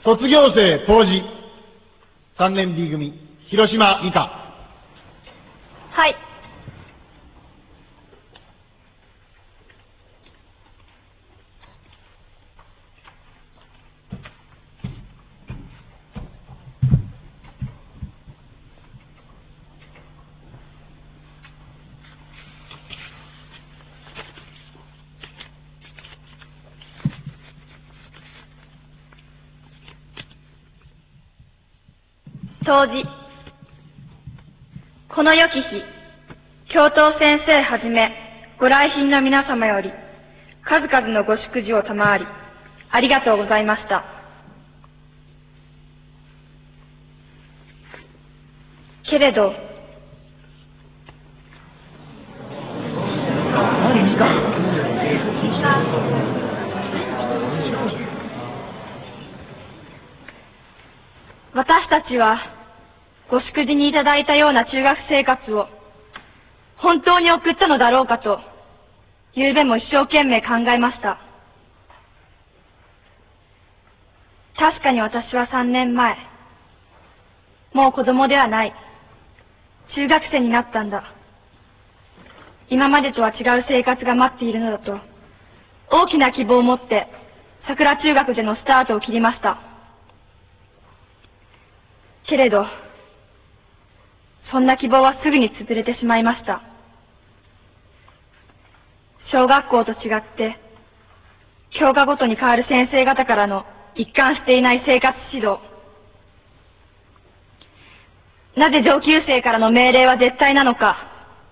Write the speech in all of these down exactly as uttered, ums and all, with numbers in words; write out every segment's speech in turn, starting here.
卒業生当時、さんねん B 組、広島理科。 はい。当時、この良き日、教頭先生はじめ、ご来賓の皆様より、数々のご祝辞を賜り、ありがとうございました。けれど、私たちは、ご祝辞にいただいたような中学生活を本当に送ったのだろうかと、昨べも一生懸命考えました。確かに私はさんねんまえ、もう子供ではない、中学生になったんだ。今までとは違う生活が待っているのだと、大きな希望を持って桜中学でのスタートを切りました。けれど、そんな希望はすぐに潰れてしまいました。小学校と違って、教科ごとに変わる先生方からの一貫していない生活指導。なぜ上級生からの命令は絶対なのか。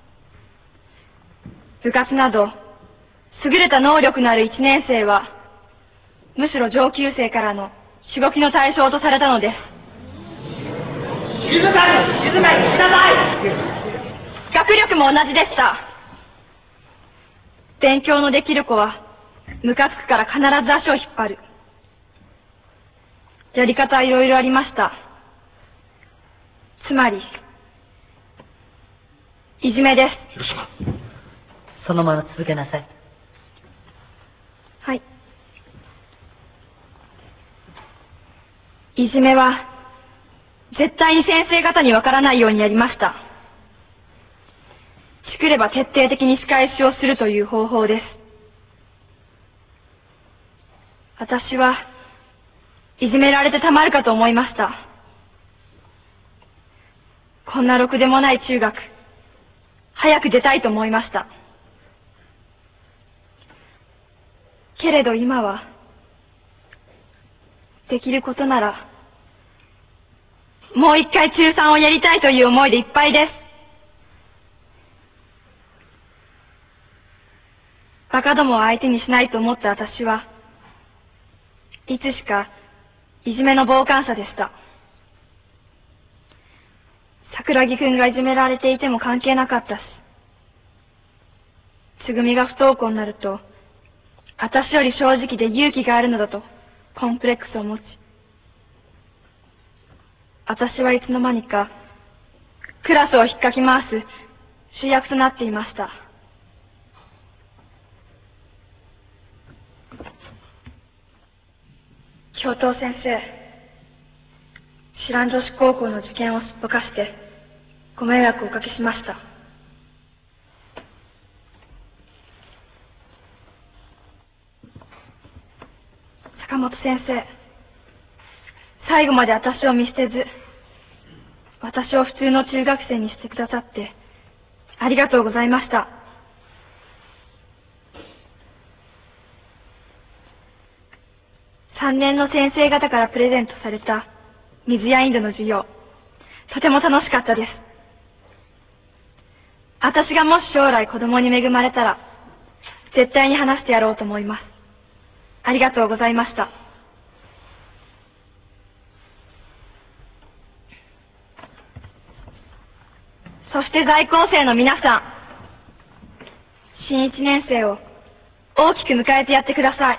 部活など、優れた能力のある一年生は、むしろ上級生からのしごきの対象とされたのです。 静かに、静かにしなさい。 学力も同じでした。勉強のできる子は、ムカつくから必ず足を引っ張る。やり方はいろいろありました。つまり、いじめです。 広島。そのまま続けなさい。 はい。いじめは、絶対に先生方にわからないようにやりました。チクれば徹底的に仕返しをするという方法です。私は、いじめられてたまるかと思いました。こんなろくでもない中学、早く出たいと思いました。けれど今は、できることなら、もう一回中さんをやりたいという思いでいっぱいです。バカどもを相手にしないと思った私は、いつしかいじめの傍観者でした。桜木くんがいじめられていても関係なかったし、つぐみが不登校になると、私より正直で勇気があるのだとコンプレックスを持ち、私はいつの間にかクラスを引っかき回す主役となっていました。教頭先生、知らん女子高校の受験をすっぽかしてご迷惑をおかけしました。坂本先生、最後まで私を見捨てず、私を普通の中学生にしてくださってありがとうございました。三年の先生方からプレゼントされた水やインドの授業、とても楽しかったです。私がもし将来子供に恵まれたら、絶対に話してやろうと思います。ありがとうございました。そして在校生の皆さん、新一年生を大きく迎えてやってください。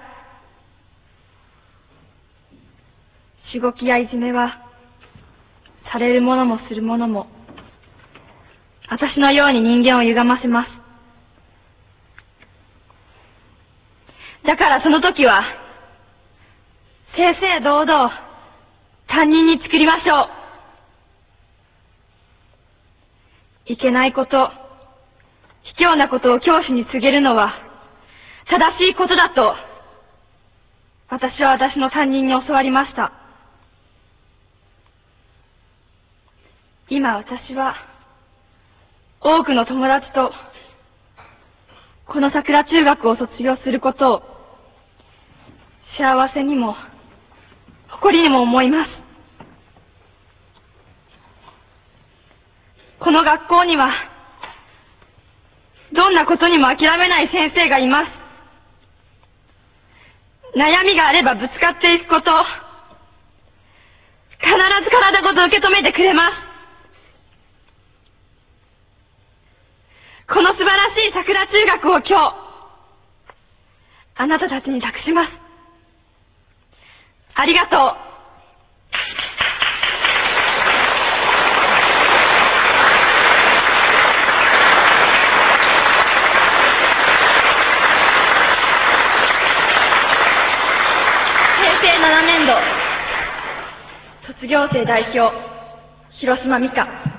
しごきやいじめは、されるものもするものも、私のように人間を歪ませます。だからその時は、正々堂々、 担任に作りましょう。いけないこと、卑怯なことを教師に告げるのは正しいことだと、私は私の担任に教わりました。今私は、多くの友達と、この桜中学を卒業することを、幸せにも、誇りにも思います。この学校には、どんなことにも諦めない先生がいます。悩みがあればぶつかっていくこと、必ず体ごと受け止めてくれます。この素晴らしい桜中学を今日、あなたたちに託します。ありがとう。ななねんど卒業生代表、広島美香。